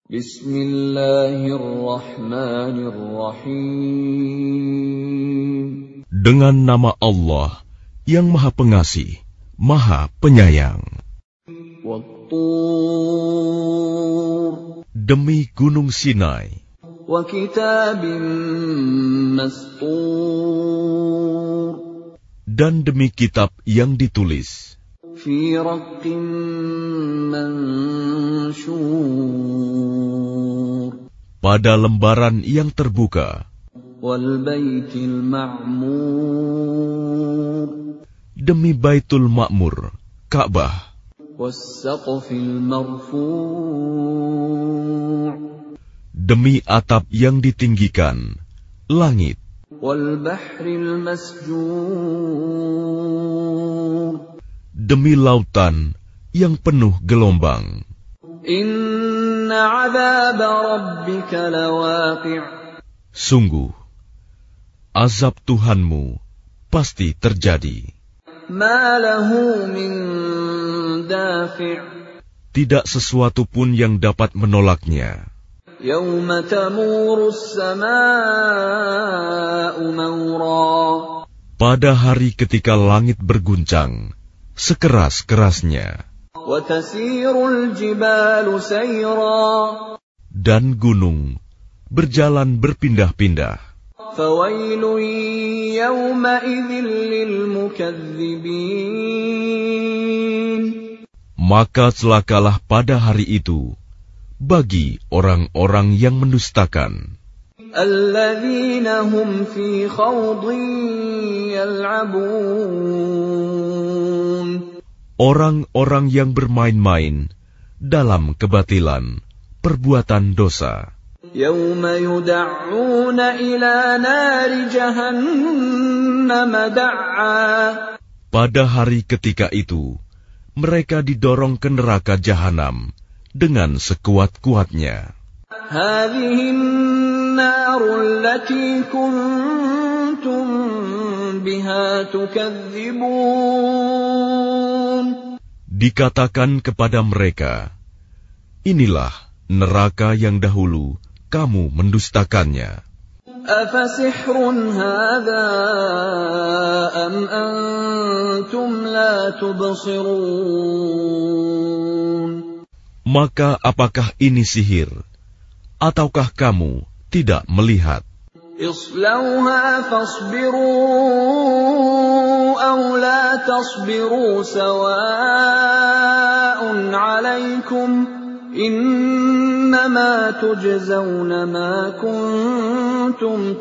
Bismillahirrahmanirrahim. Dengan nama Allah yang Maha Pengasih, Maha Penyayang. Wat-Tur. Demi Gunung Sinai. Wa kitabim mastur. Dan demi kitab yang ditulis. Fi raqqim manshur. Pada lembaran yang terbuka. Wal baitil ma'mur. Demi Baitul Ma'mur, Ka'bah. Was saqfil marfu'. Demi atap yang ditinggikan, langit. Wal bahril masjur. Demi lautan yang penuh gelombang. Inna 'adzaba rabbika lawaqi'. Sungguh, azab Tuhanmu pasti terjadi. Ma lahu min dafi'. Tidak sesuatu pun yang dapat menolaknya. Yawma tamurus samaa'u mawra. Pada hari ketika langit berguncang, sekeras-kerasnya. Wa tasirul jibalu sayra. Dan gunung berjalan berpindah-pindah. Fawailun yawma idzin lil mukadzibin. Maka celakalah pada hari itu bagi orang-orang yang mendustakan. Alladzina hum fi khawdin yal'abun. Orang-orang yang bermain-main dalam kebatilan, perbuatan dosa. Yawma yud'auna ila nari jahannam da''a. Pada hari ketika itu, mereka didorong ke neraka jahanam dengan sekuat-kuatnya. Hadhihi an-naru allati kuntum biha tukadzibun. Dikatakan kepada mereka, inilah neraka yang dahulu kamu mendustakannya. Afasihrun hadha am antum la tubsirun. Maka apakah ini sihir, ataukah kamu tidak melihat? Islauha fasbiru aw la tasbiru sawa'un 'alaikum innama tujzauna ma kuntum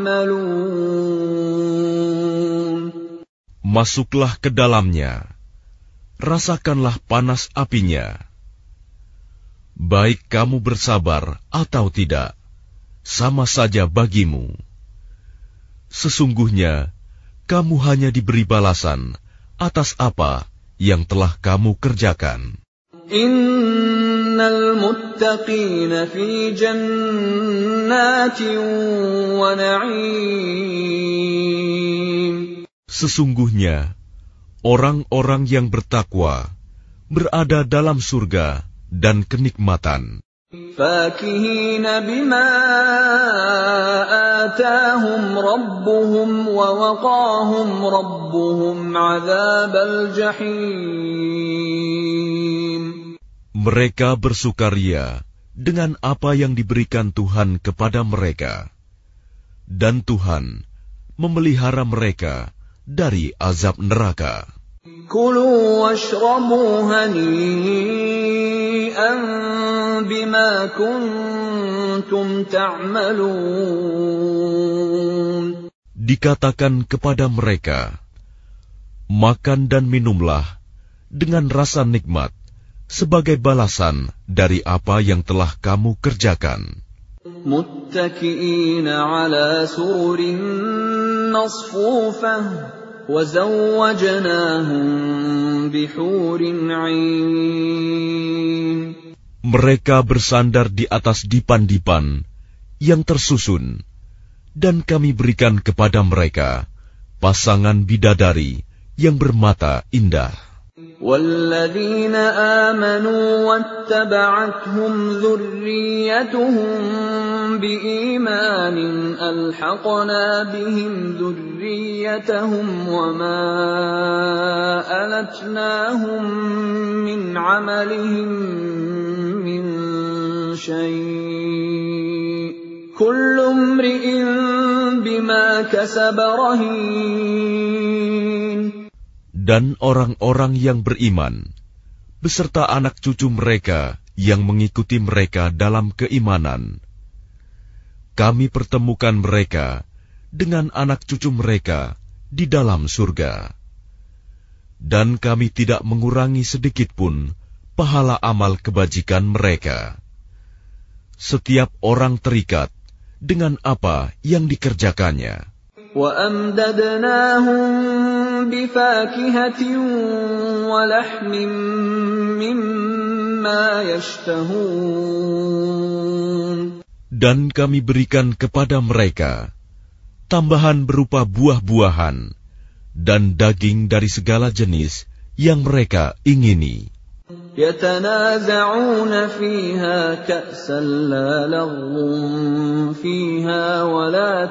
ta'malun. Masuklah ke dalamnya, rasakanlah panas apinya. Baik kamu bersabar atau tidak, sama saja bagimu. Sesungguhnya, kamu hanya diberi balasan atas apa yang telah kamu kerjakan. Innal muttaqina fi jannatin wa na'im. Sesungguhnya, orang-orang yang bertakwa berada dalam surga dan kenikmatan. Fakihina bima atahum rabbuhum wa waqahum rabbuhum 'adzabal jahim. Mereka bersukaria dengan apa yang diberikan Tuhan kepada mereka, dan Tuhan memelihara mereka dari azab neraka. Kulu washrabu hani'an bima kuntum ta'malun. Dikatakan kepada mereka, makan dan minumlah dengan rasa nikmat sebagai balasan dari apa yang telah kamu kerjakan. Muttaki'ina 'ala sururin masfufah. Mereka bersandar di atas dipan-dipan yang tersusun, dan kami berikan kepada mereka pasangan bidadari yang bermata indah. وَالَّذِينَ آمَنُوا وَاتَّبَعَتْهُمْ ذُرِّيَّتُهُم بِإِيمَانٍ أَلْحَقْنَا بِهِمْ ذُرِّيَّتَهُمْ وَمَا أَلَتْنَاهُم مِّنْ عَمَلِهِم مِّن شَيْءٍ ۚ كُلُّ امْرِئٍ بِمَا كَسَبَ رَهِينٌ. Dan orang-orang yang beriman, beserta anak cucu mereka yang mengikuti mereka dalam keimanan, kami pertemukan mereka dengan anak cucu mereka di dalam surga. Dan kami tidak mengurangi sedikitpun pahala amal kebajikan mereka. Setiap orang terikat dengan apa yang dikerjakannya. وَأَمْدَدْنَاهُمْ بِفَاكِهَةٍ وَلَحْمٍ مِّمَّا يَشْتَهُونَ. Dan kami berikan kepada mereka tambahan berupa buah-buahan dan daging dari segala jenis yang mereka ingini. يَتَنَازَعُونَ فِيهَا كَأْسًا لَّا لَغْوٌ فِيهَا وَلَا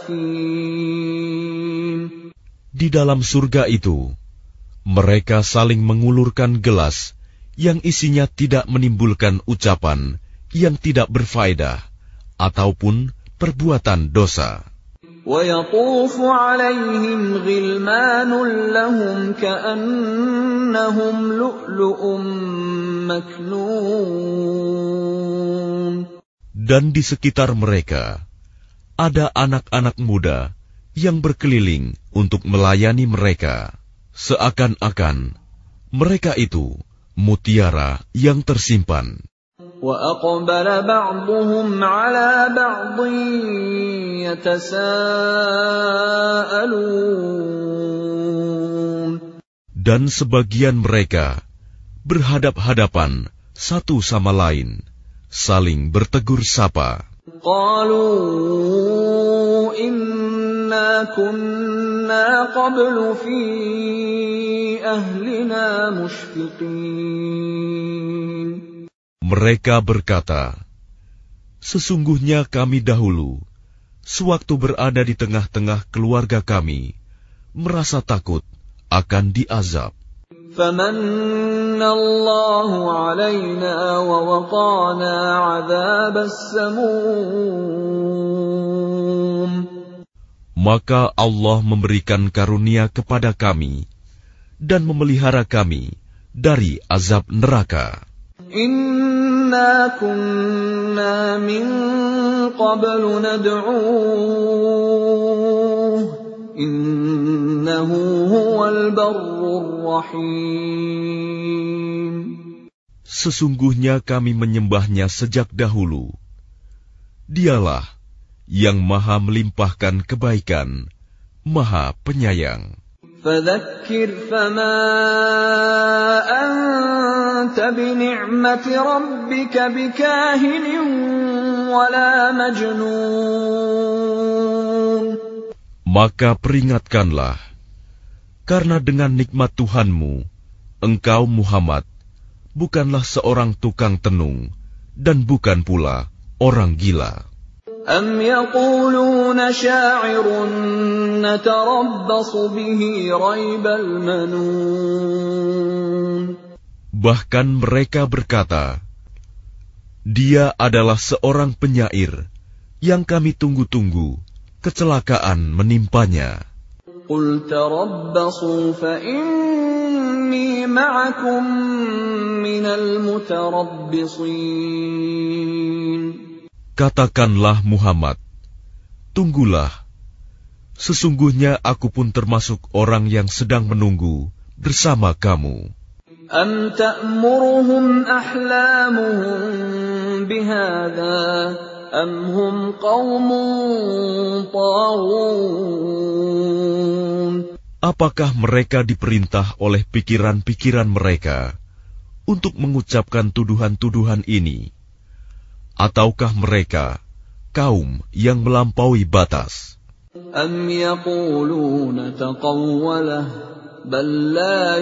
تَأْثِيمٌ. Di dalam surga itu, mereka saling mengulurkan gelas yang isinya tidak menimbulkan ucapan yang tidak berfaedah ataupun perbuatan dosa. وَيَطُوفُ عَلَيْهِمْ غِلْمَانٌ لَّهُمْ كَأَنَّهُمْ لُؤْلُؤٌ مَّكْنُونٌ. Dan di sekitar mereka ada anak-anak muda yang berkeliling untuk melayani mereka, seakan-akan mereka itu mutiara yang tersimpan. وَأَقْبَلَ بَعْضُهُمْ عَلَى بَعْضٍ يَتَسَاءَلُونَ. Dan sebagian mereka berhadap-hadapan satu sama lain, saling bertegur sapa. قَالُوا إِنَّا كُنَّا قَبْلُ فِي أَهْلِنَا مُشْفِقِينَ. Mereka berkata, sesungguhnya kami dahulu, sewaktu berada di tengah-tengah keluarga kami, merasa takut akan diazab. فَمَنَّ اللَّهُ عَلَيْنَا وَوَقَانَا عَذَابَ السَّمُومِ. Maka Allah memberikan karunia kepada kami dan memelihara kami dari azab neraka. Inna kunna min qablu nad'uuh innahu huwal barrur rahim. Sesungguhnya kami menyembahnya sejak dahulu. Dialah yang maha melimpahkan kebaikan, maha penyayang. فَذَكِّرْ فَمَا أَنْتَ بِنِعْمَةِ رَبِّكَ بِكَاهِنٍ وَلَا مَجْنُونٍ. Maka peringatkanlah, karena dengan nikmat Tuhanmu, engkau Muhammad bukanlah seorang tukang tenung dan bukan pula orang gila. أَمْ يَقُولُونَ شَاعِرٌ نَتَرَبَّصُ بِهِ رَيْبَ الْمَنُونِ. Bahkan mereka berkata, dia adalah seorang penyair yang kami tunggu-tunggu kecelakaan menimpanya. قُلْ تَرَبَّصُوا فَإِنِّي مَعَكُمْ مِنَ الْمُتَرَبِّصِينَ. Katakanlah Muhammad, tunggulah, sesungguhnya aku pun termasuk orang yang sedang menunggu bersama kamu. أَمْ تَأْمُرُهُمْ أَحْلَامُهُمْ بِهَذَا أَمْ هُمْ قَوْمٌ طَاغُونَ. Apakah mereka diperintah oleh pikiran-pikiran mereka untuk mengucapkan tuduhan-tuduhan ini? Ataukah mereka kaum yang melampaui batas? أَمْ يَقُولُونَ تَقَوَّلَهُ بل لا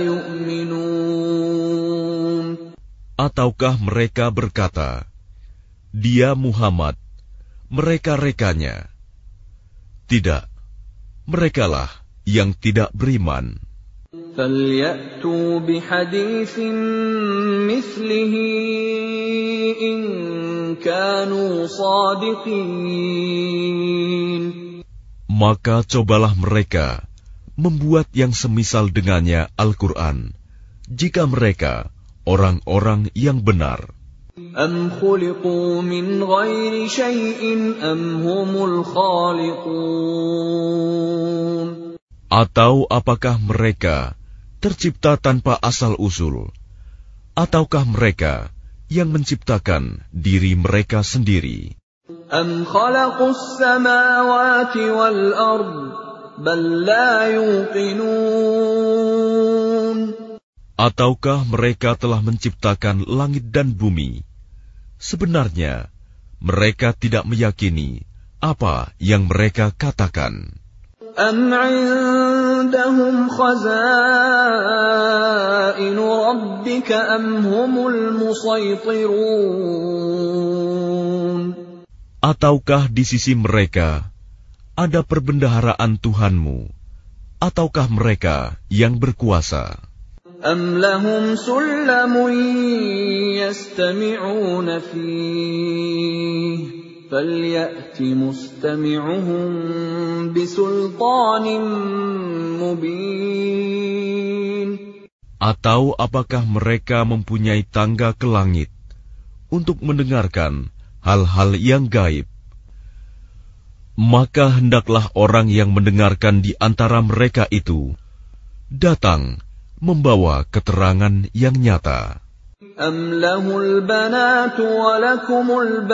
يؤمنون. Ataukah mereka berkata, Dia Muhammad, mereka-rekanya? Tidak, merekalah yang tidak beriman. فَلْيَأْتُوا بِحَدِيثٍ مِثْلِهِ إِن كَانُوا صَادِقِينَ. Maka cobalah mereka membuat yang semisal dengannya Al-Quran, jika mereka orang-orang yang benar. أَمْ خُلِقُوا مِنْ غَيْرِ شَيْءٍ أَمْ هُمُ الْخَالِقُونَ. Atau apakah mereka tercipta tanpa asal-usul, ataukah mereka yang menciptakan diri mereka sendiri? أَمْ خَلَقُوا السَّمَاوَاتِ وَالْأَرْضَ بَل لَّا يُوقِنُونَ. Ataukah mereka telah menciptakan langit dan bumi? Sebenarnya mereka tidak meyakini apa yang mereka katakan. أَمْ عِندَهُمْ خَزَائِنُ رَبِّكَ أَمْ هُمُ الْمُصَيْطِرُونَ. Ataukah di sisi mereka ada perbendaharaan Tuhanmu, ataukah mereka yang berkuasa? أَمْ لَهُمْ سُلَّمٌ يَسْتَمِعُونَ فِيهِ فَلْيَأْتِ مُسْتَمِعُهُم بِسُلْطَانٍ مُّبِينٍ. Atau apakah mereka mempunyai tangga ke langit untuk mendengarkan hal-hal yang gaib? Maka hendaklah orang yang mendengarkan di antara mereka itu datang membawa keterangan yang nyata. أَمْ لَهُ الْبَنَاتُ وَلَكُمُ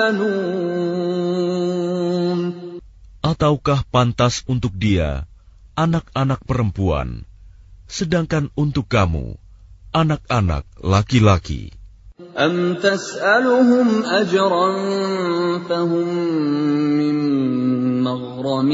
الْبَنُونَ. Ataukah pantas untuk dia anak-anak perempuan, sedangkan untuk kamu anak-anak laki-laki? أَمْ تَسْأَلُهُمْ أَجْرًا فَهُمْ مِنْ مَغْرَمٍ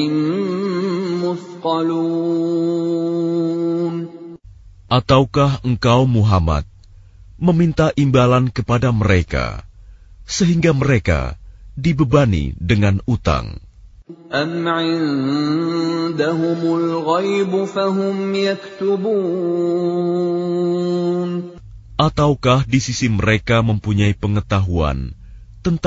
مُثْقَلُونَ. Ataukah engkau Muhammad meminta imbalan kepada mereka, sehingga mereka dibebani dengan utang? أَمْ عِندَهُمُ الْغَيْبُ فَهُمْ يَكْتُبُونَ. Ataukah di sisi mereka mempunyai pengetahuan